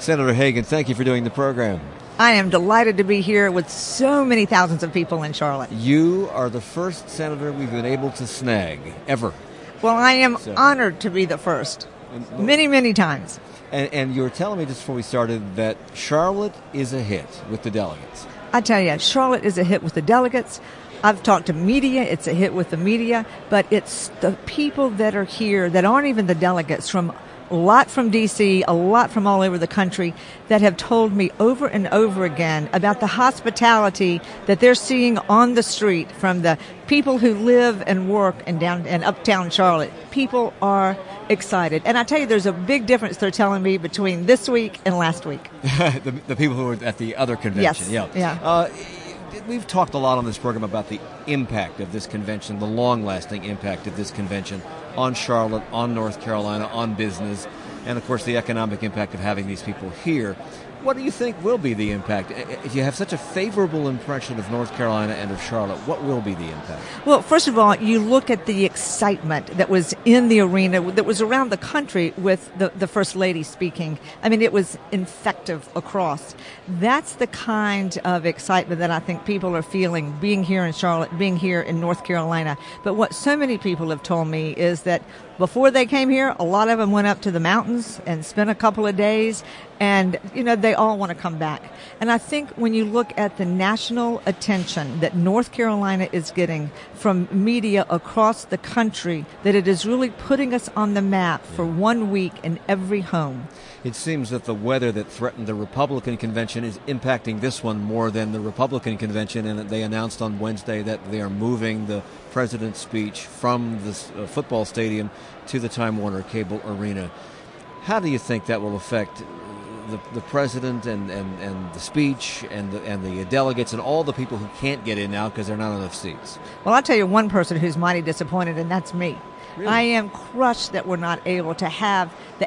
Senator Hagan, thank you for doing the program. I am delighted to be here with so many thousands of people in Charlotte. You are the first senator we've been able to snag, ever. Well, I am honored to be the first, many, many times. And you were telling me just before we started that Charlotte is a hit with the delegates. I tell you, Charlotte is a hit with the delegates. I've talked to media. It's a hit with the media. But it's the people that are here that aren't even the delegates, from a lot from D.C., a lot from all over the country, that have told me over and over again about the hospitality that they're seeing on the street from the people who live and work in uptown Charlotte. People are excited. And I tell you, there's a big difference, they're telling me, between this week and last week. the people who were at the other convention. Yes. Yeah. We've talked a lot on this program about the impact of this convention, the long-lasting impact of this convention on Charlotte, on North Carolina, on business, and, of course, the economic impact of having these people here. What do you think will be the impact? If you have such a favorable impression of North Carolina and of Charlotte, what will be the impact? Well, first of all, you look at the excitement that was in the arena, that was around the country with the First Lady speaking. I mean, it was infective across. That's the kind of excitement that I think people are feeling being here in Charlotte, being here in North Carolina. But what so many people have told me is that before they came here, a lot of them went up to the mountains and spent a couple of days, and, they all want to come back. And I think when you look at the national attention that North Carolina is getting from media across the country, that it is really putting us on the map for 1 week in every home. It seems that the weather that threatened the Republican convention is impacting this one more than the Republican convention, and they announced on Wednesday that they are moving the president's speech from the football stadium to the Time Warner Cable Arena. How do you think that will affect the president and the speech and the delegates and all the people who can't get in now because there are not enough seats? Well, I'll tell you one person who's mighty disappointed, and that's me. Really? I am crushed that we're not able to have the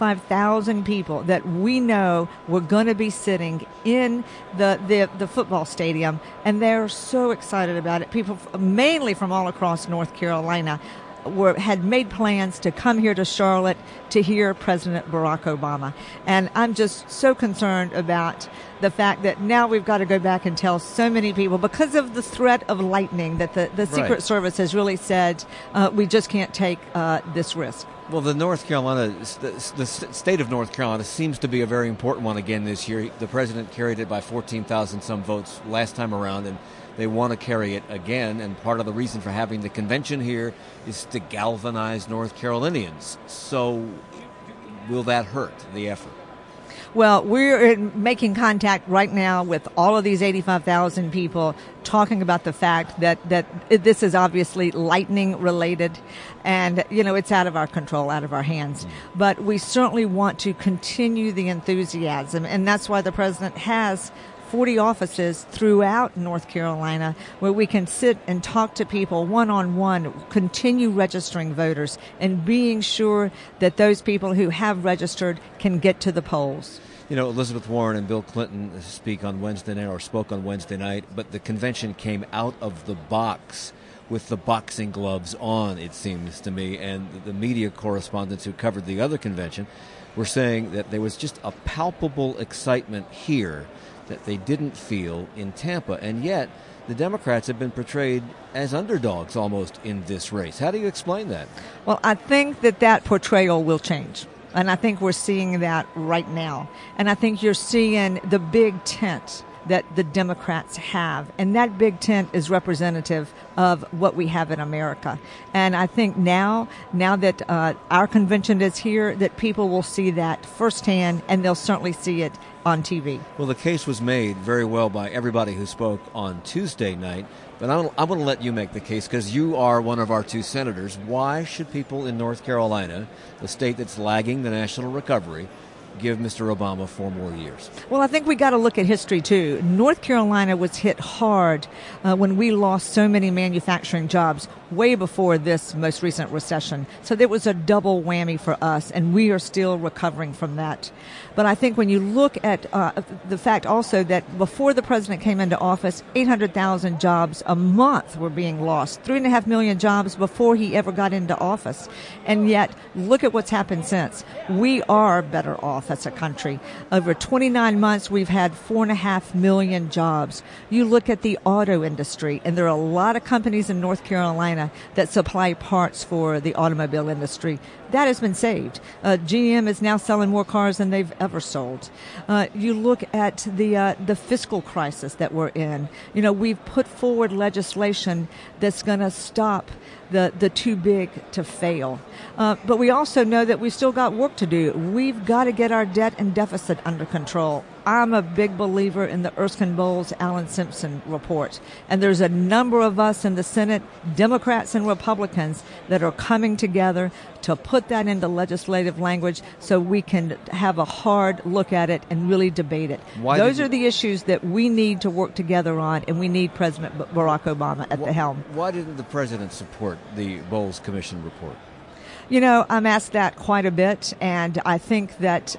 85,000 people that we know were going to be sitting in the football stadium, and they're so excited about it. People mainly from all across North Carolina had made plans to come here to Charlotte to hear President Barack Obama. And I'm just so concerned about the fact that now we've got to go back and tell so many people, because of the threat of lightning, that the Secret Service has really said we just can't take this risk. Well, the state of North Carolina seems to be a very important one again this year. The president carried it by 14,000 some votes last time around, and they want to carry it again, and part of the reason for having the convention here is to galvanize North Carolinians. So will that hurt the effort? Well, we're making contact right now with all of these 85,000 people, talking about the fact that this is obviously lightning related, and it's out of our control, out of our hands. But we certainly want to continue the enthusiasm, and that's why the president has 40 offices throughout North Carolina where we can sit and talk to people one-on-one, continue registering voters, and being sure that those people who have registered can get to the polls. Elizabeth Warren and Bill Clinton spoke on Wednesday night, but the convention came out of the box with the boxing gloves on, it seems to me, and the media correspondents who covered the other convention were saying that there was just a palpable excitement here that they didn't feel in Tampa, and yet the Democrats have been portrayed as underdogs almost in this race. How do you explain that? Well, I think that portrayal will change, and I think we're seeing that right now. And I think you're seeing the big tent that the Democrats have, and that big tent is representative of what we have in America. And I think now that our convention is here, that people will see that firsthand, and they'll certainly see it on TV. Well, the case was made very well by everybody who spoke on Tuesday night, but I'm going to let you make the case because you are one of our two senators. Why should people in North Carolina, the state that's lagging the national recovery, give Mr. Obama 4 more years? Well, I think we got to look at history, too. North Carolina was hit hard when we lost so many manufacturing jobs way before this most recent recession. So there was a double whammy for us, and we are still recovering from that. But I think when you look at the fact also that before the president came into office, 800,000 jobs a month were being lost, 3.5 million jobs before he ever got into office. And yet, look at what's happened since. We are better off. off as a country. Over 29 months, we've had 4.5 million jobs. You look at the auto industry, and there are a lot of companies in North Carolina that supply parts for the automobile industry. That has been saved. GM is now selling more cars than they've ever sold. You look at the fiscal crisis that we're in. You know, we've put forward legislation that's going to stop the too big to fail. But we also know that we've still got work to do. We've got to get our debt and deficit under control. I'm a big believer in the Erskine-Bowles-Alan Simpson report. And there's a number of us in the Senate, Democrats and Republicans, that are coming together to put that into legislative language so we can have a hard look at it and really debate it. Those are the issues that we need to work together on, and we need President Barack Obama at the helm. Why didn't the president support the Bowles Commission report? You know, I'm asked that quite a bit, and I think that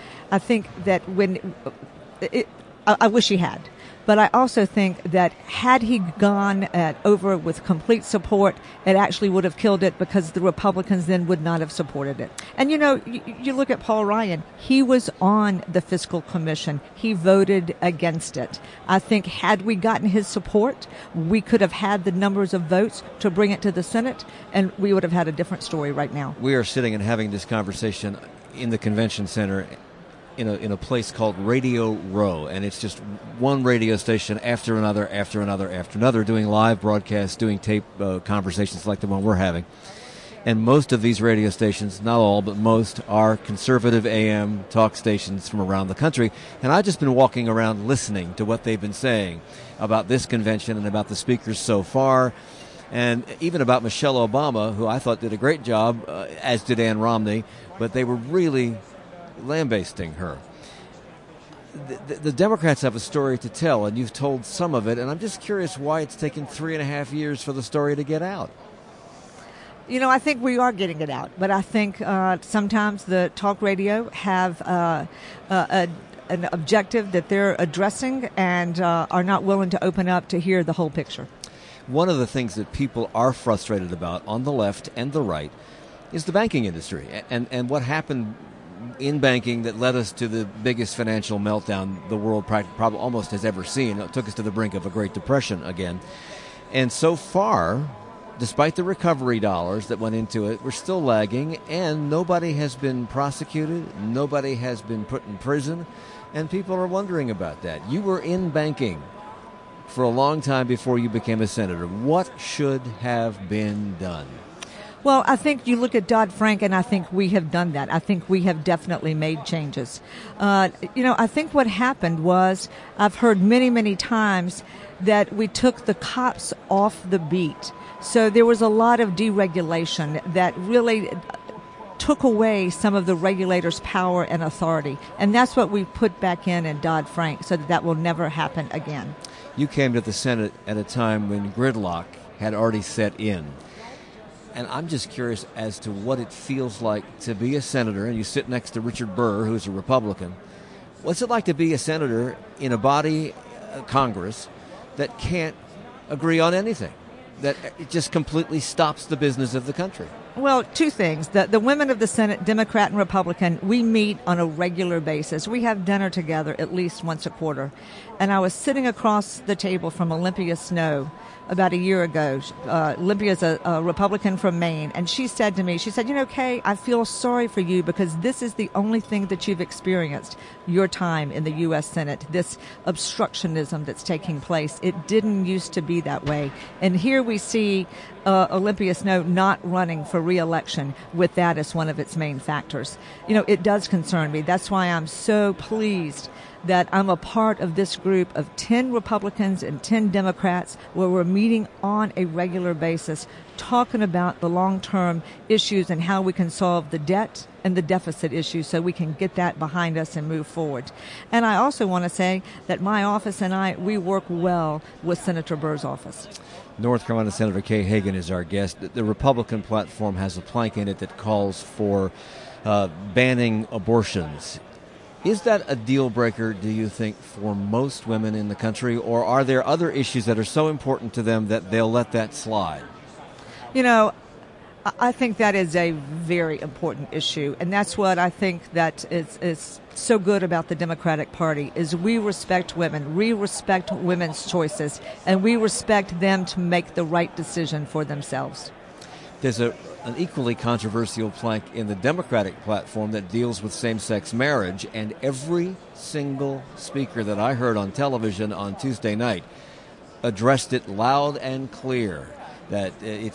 I wish he had. But I also think that had he gone over with complete support, it actually would have killed it, because the Republicans then would not have supported it. And, you know, you look at Paul Ryan. He was on the Fiscal Commission. He voted against it. I think had we gotten his support, we could have had the numbers of votes to bring it to the Senate, and we would have had a different story right now. We are sitting and having this conversation in the convention center in a place called Radio Row, and it's just one radio station after another, doing live broadcasts, doing tape conversations like the one we're having. And most of these radio stations, not all, but most, are conservative AM talk stations from around the country. And I've just been walking around listening to what they've been saying about this convention and about the speakers so far, and even about Michelle Obama, who I thought did a great job, as did Ann Romney, but they were really lambasting her. The Democrats have a story to tell, and you've told some of it, and I'm just curious why it's taken 3.5 years for the story to get out. You know, I think we are getting it out, but I think sometimes the talk radio have an objective that they're addressing and are not willing to open up to hear the whole picture. One of the things that people are frustrated about on the left and the right is the banking industry and what happened in banking that led us to the biggest financial meltdown the world probably almost has ever seen. It took us to the brink of a Great Depression again. And so far, despite the recovery dollars that went into it, we're still lagging, and nobody has been prosecuted, nobody has been put in prison, and people are wondering about that. You were in banking for a long time before you became a senator. What should have been done? Well, I think you look at Dodd-Frank, and I think we have done that. I think we have definitely made changes. I think what happened was, I've heard many, many times that we took the cops off the beat. So there was a lot of deregulation that really took away some of the regulators' power and authority. And that's what we put back in Dodd-Frank, so that will never happen again. You came to the Senate at a time when gridlock had already set in. And I'm just curious as to what it feels like to be a senator, and you sit next to Richard Burr, who's a Republican. What's it like to be a senator in a body, Congress, that can't agree on anything, that it just completely stops the business of the country? Well, two things. The women of the Senate, Democrat and Republican, we meet on a regular basis. We have dinner together at least once a quarter. And I was sitting across the table from Olympia Snowe about a year ago. Olympia's a Republican from Maine, and she said to me, you know, Kay, I feel sorry for you because this is the only thing that you've experienced your time in the U.S. Senate, this obstructionism that's taking place. It didn't used to be that way. And here we see Olympia Snowe not running for re-election with that as one of its main factors. You know, it does concern me. That's why I'm so pleased that I'm a part of this group of 10 Republicans and 10 Democrats where we're meeting on a regular basis, talking about the long-term issues and how we can solve the debt and the deficit issues so we can get that behind us and move forward. And I also want to say that my office and we work well with Senator Burr's office. North Carolina Senator Kay Hagan is our guest. The Republican platform has a plank in it that calls for banning abortions. Is that a deal breaker, do you think, for most women in the country, or are there other issues that are so important to them that they'll let that slide? You know, I think that is a very important issue, and that's what I think that is so good about the Democratic Party is we respect women, we respect women's choices, and we respect them to make the right decision for themselves. There's an equally controversial plank in the Democratic platform that deals with same-sex marriage, and every single speaker that I heard on television on Tuesday night addressed it loud and clear. That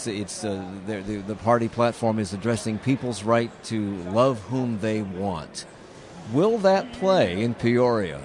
the party platform is addressing people's right to love whom they want. Will that play in Peoria?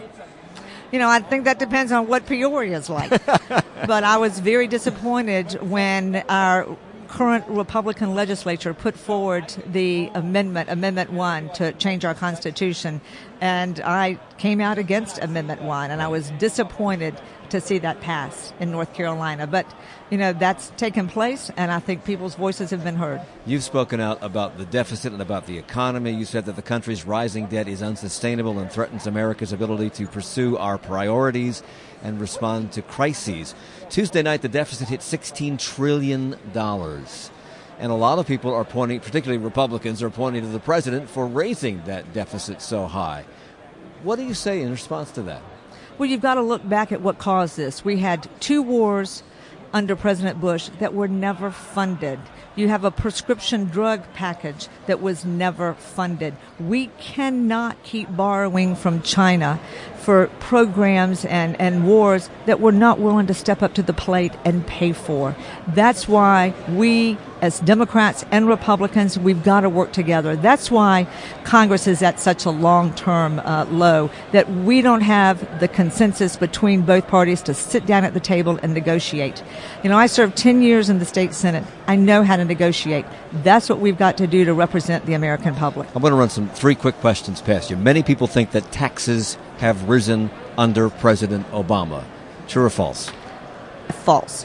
I think that depends on what Peoria is like. But I was very disappointed when our current Republican legislature put forward the Amendment 1, to change our Constitution. And I came out against Amendment 1, and I was disappointed to see that pass in North Carolina. But, that's taken place, and I think people's voices have been heard. You've spoken out about the deficit and about the economy. You said that the country's rising debt is unsustainable and threatens America's ability to pursue our priorities and respond to crises. Tuesday night, the deficit hit $16 trillion. And a lot of people are pointing, particularly Republicans, are pointing to the president for raising that deficit so high. What do you say in response to that? Well, you've got to look back at what caused this. We had 2 wars under President Bush that were never funded. You have a prescription drug package that was never funded. We cannot keep borrowing from China for programs and wars that we're not willing to step up to the plate and pay for. That's why we, as Democrats and Republicans, we've got to work together. That's why Congress is at such a long-term low, that we don't have the consensus between both parties to sit down at the table and negotiate. I served 10 years in the state Senate. I know how to negotiate. That's what we've got to do to represent the American public. I'm going to run 3 quick questions past you. Many people think that taxes have risen under President Obama. True or false? False.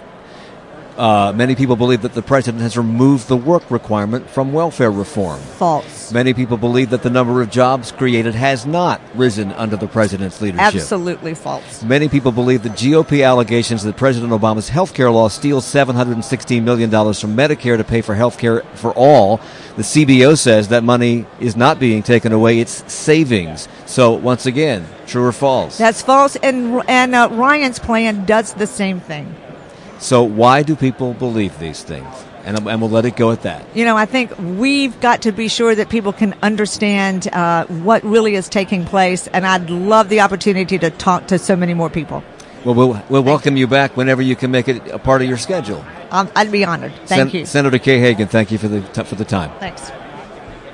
Many people believe that the president has removed the work requirement from welfare reform. False. Many people believe that the number of jobs created has not risen under the president's leadership. Absolutely false. Many people believe that GOP allegations that President Obama's health care law steals $716 million from Medicare to pay for health care for all. The CBO says that money is not being taken away, it's savings. So, once again, true or false? That's false, and Ryan's plan does the same thing. So why do people believe these things? And we'll let it go at that. I think we've got to be sure that people can understand what really is taking place, and I'd love the opportunity to talk to so many more people. Well, we'll welcome you back whenever you can make it a part of your schedule. I'd be honored. Thank you. Senator Kay Hagan, thank you for the time. Thanks.